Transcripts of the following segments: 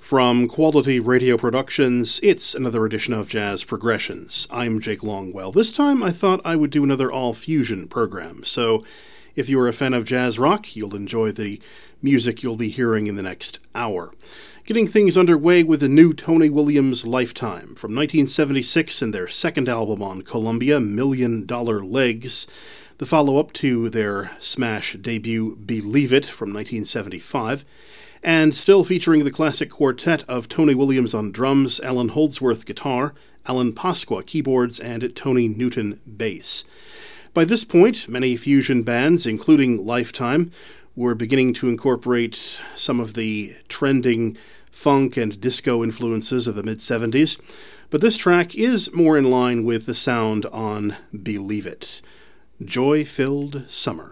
From Quality Radio Productions, it's another edition of Jazz Progressions. I'm Jake Longwell. This time I thought I would do another all-fusion program, so if you're a fan of jazz rock, you'll enjoy the music you'll be hearing in the next hour. Getting things underway with the new Tony Williams Lifetime from 1976 and their second album on Columbia, $1 Million Legs, the follow-up to their smash debut Believe It from 1975, and still featuring the classic quartet of Tony Williams on drums, Alan Holdsworth guitar, Alan Pasqua keyboards, and Tony Newton bass. By this point, many fusion bands, including Lifetime, were beginning to incorporate some of the trending funk and disco influences of the mid-70s, but this track is more in line with the sound on Believe It. Joy-Filled Summer.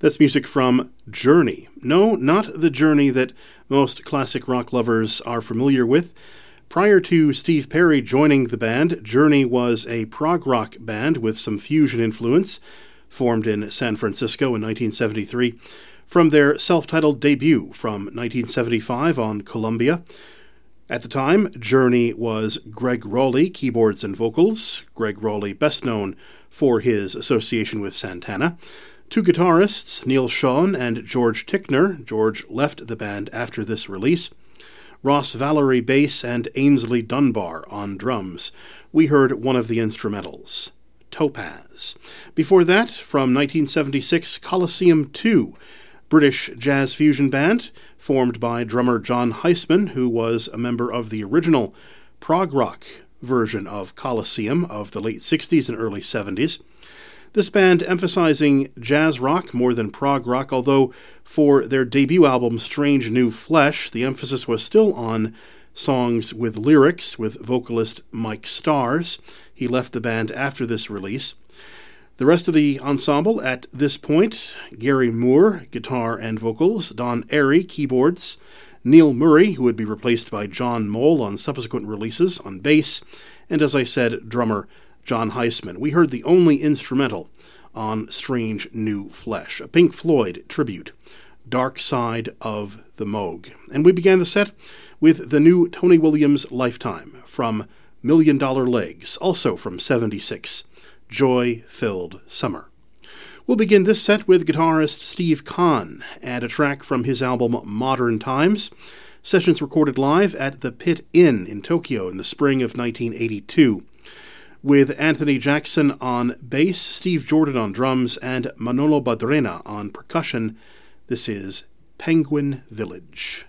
That's music from Journey. No, not the Journey that most classic rock lovers are familiar with. Prior to Steve Perry joining the band, Journey was a prog rock band with some fusion influence, formed in San Francisco in 1973. From their self-titled debut from 1975 on Columbia. At the time, Journey was Gregg Rolie, keyboards and vocals. Gregg Rolie, best known for his association with Santana. Two guitarists, Neil Schon and George Tickner. George left the band after this release. Ross Valory bass and Ainsley Dunbar on drums. We heard one of the instrumentals, Topaz. Before that, from 1976, Colosseum 2, British jazz fusion band formed by drummer John Heisman, who was a member of the original prog rock version of Colosseum of the late 60s and early 70s. This band emphasizing jazz rock more than prog rock, although for their debut album Strange New Flesh, the emphasis was still on songs with lyrics with vocalist Mike Starrs. He left the band after this release. The rest of the ensemble at this point, Gary Moore, guitar and vocals, Don Airey, keyboards, Neil Murray, who would be replaced by John Moll on subsequent releases, on bass, and as I said, drummer John Heisman. We heard the only instrumental on Strange New Flesh, a Pink Floyd tribute, Dark Side of the Moog. And we began the set with the new Tony Williams Lifetime from $1 Million Legs, also from '76, Joy-Filled Summer. We'll begin this set with guitarist Steve Kahn and a track from his album Modern Times, sessions recorded live at the Pit Inn in Tokyo in the spring of 1982. With Anthony Jackson on bass, Steve Jordan on drums, and Manolo Badrena on percussion. This is Penguin Village.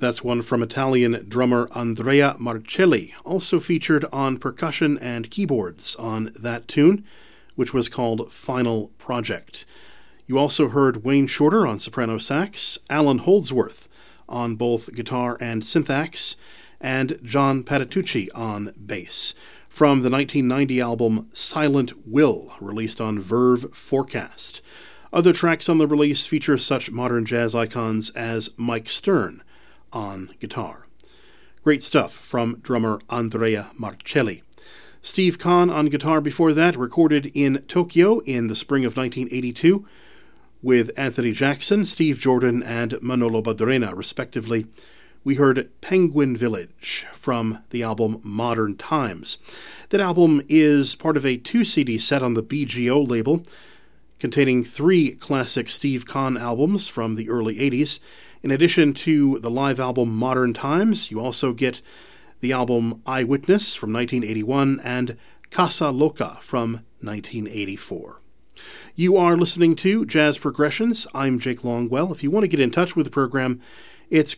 That's one from Italian drummer Andrea Marcelli, also featured on percussion and keyboards on that tune, which was called Final Project. You also heard Wayne Shorter on soprano sax, Alan Holdsworth on both guitar and synthax, and John Patitucci on bass, from the 1990 album Silent Will, released on Verve Forecast. Other tracks on the release feature such modern jazz icons as Mike Stern on guitar. Great stuff from drummer Andrea Marcelli. Steve Kahn on guitar before that, recorded in Tokyo in the spring of 1982 with Anthony Jackson, Steve Jordan, and Manolo Badrena, respectively. We heard Penguin Village from the album Modern Times. That album is part of a 2-CD set on the BGO label, containing 3 classic Steve Kahn albums from the early 80s. In addition to the live album Modern Times, you also get the album Eyewitness from 1981 and Casa Loca from 1984. You are listening to Jazz Progressions. I'm Jake Longwell. If you want to get in touch with the program, it's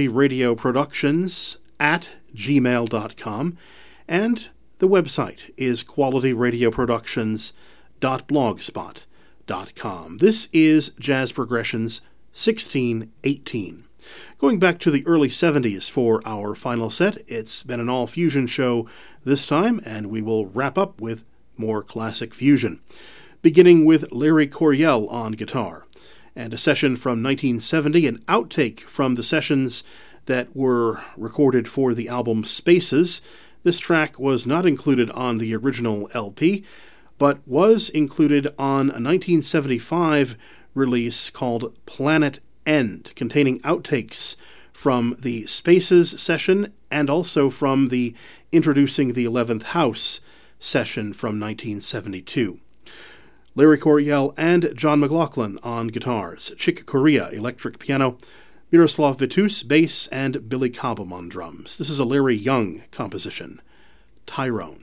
qualityradioproductions@gmail.com, and the website is qualityradioproductions.blogspot.com. This is Jazz Progressions 1618. Going back to the early 70s for our final set, it's been an all-fusion show this time, and we will wrap up with more classic fusion. Beginning with Larry Coryell on guitar, and a session from 1970, an outtake from the sessions that were recorded for the album Spaces. This track was not included on the original LP, but was included on a 1975 release called Planet End, containing outtakes from the Spaces session and also from the Introducing the 11th House session from 1972. Larry Coryell and John McLaughlin on guitars, Chick Corea electric piano, Miroslav Vitus bass, and Billy Cobham on drums. This is a Larry Young composition, Tyrone.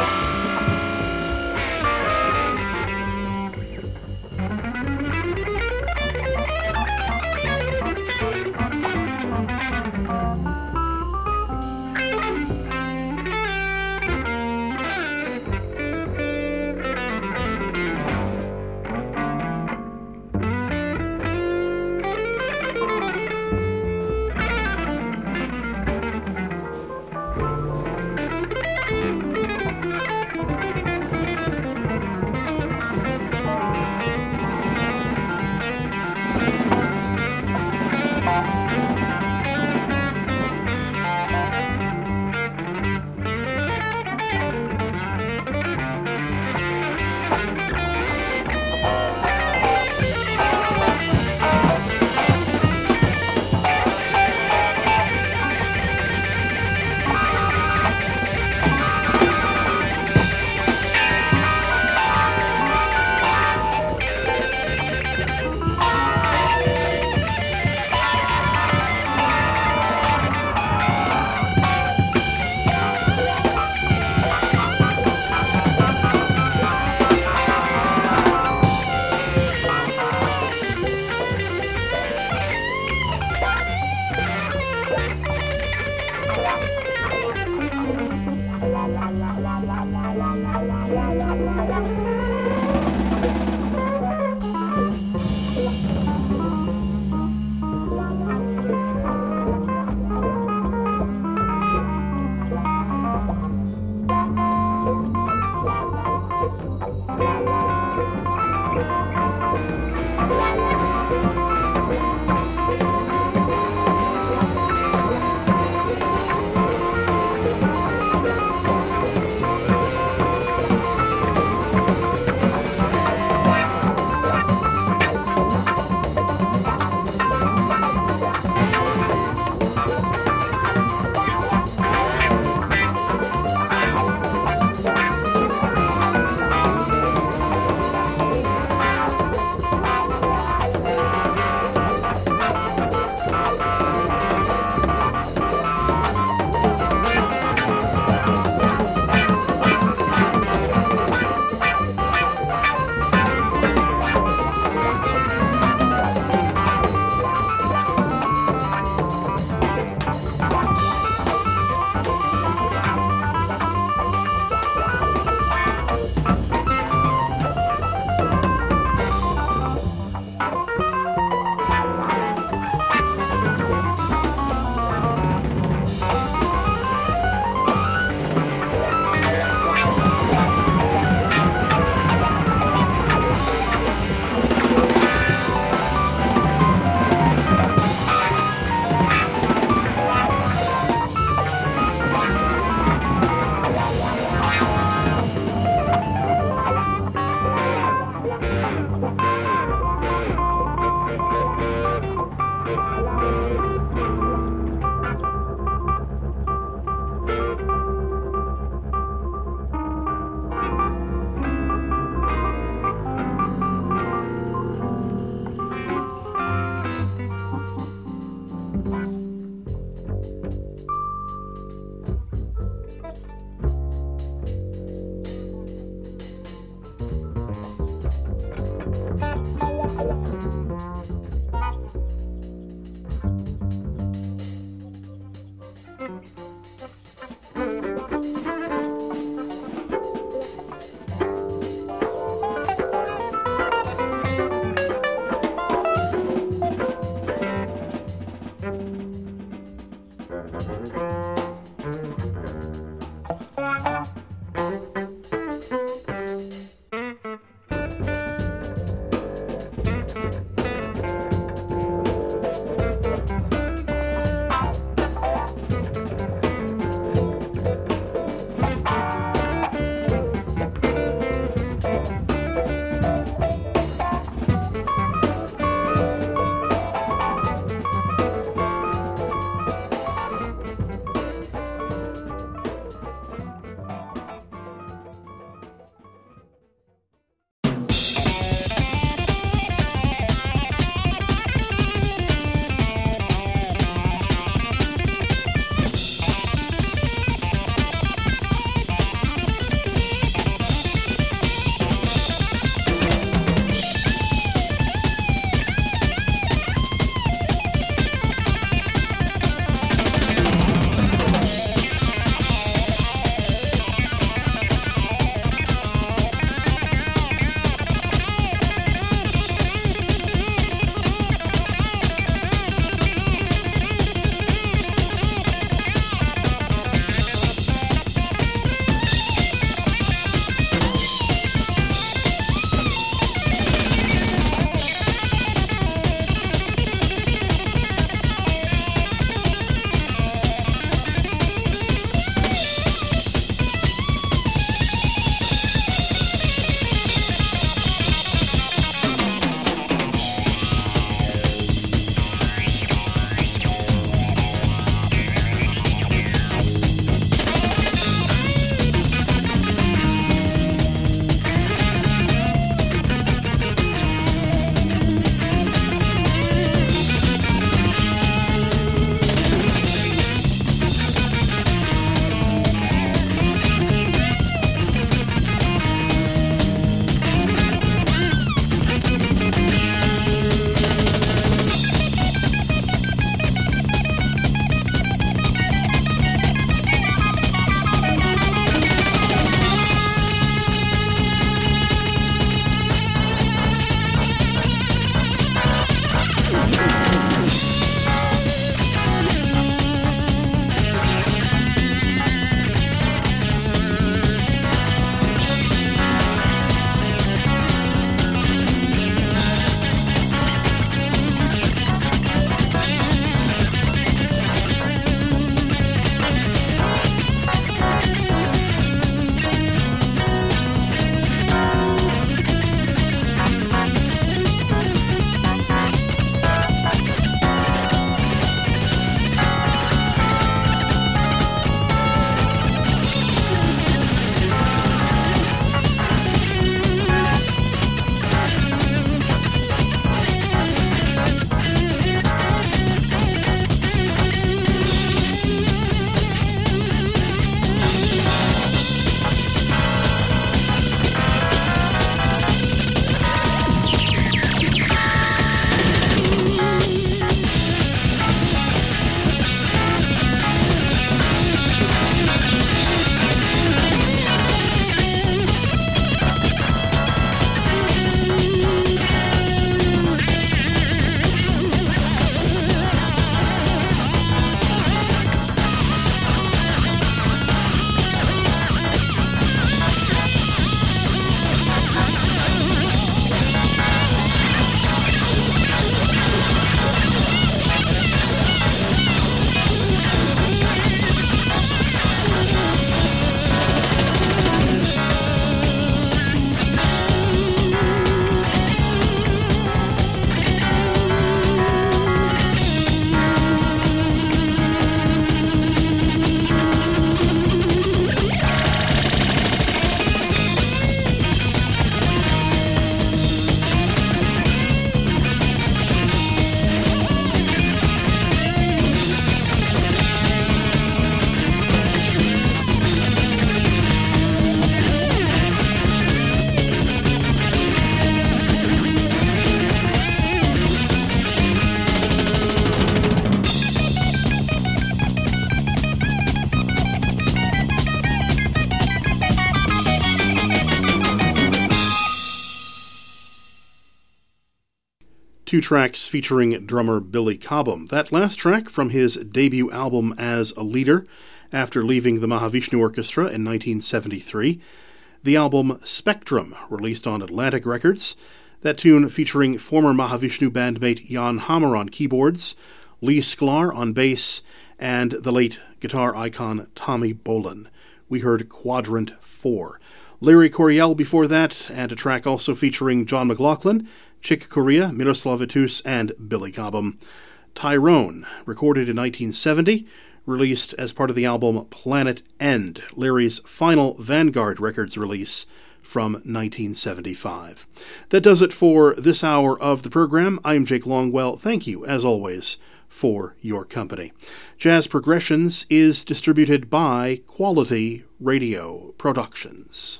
2 tracks featuring drummer Billy Cobham. That last track from his debut album as a leader after leaving the Mahavishnu Orchestra in 1973. The album Spectrum, released on Atlantic Records. That tune featuring former Mahavishnu bandmate Jan Hammer on keyboards, Lee Sklar on bass, and the late guitar icon Tommy Bolin. We heard Quadrant 4. Larry Coryell before that, and a track also featuring John McLaughlin, Chick Corea, Miroslav Vitous, and Billy Cobham. Tyrone, recorded in 1970, released as part of the album Planet End, Larry's final Vanguard Records release from 1975. That does it for this hour of the program. I'm Jake Longwell. Thank you, as always, for your company. Jazz Progressions is distributed by Quality Radio Productions.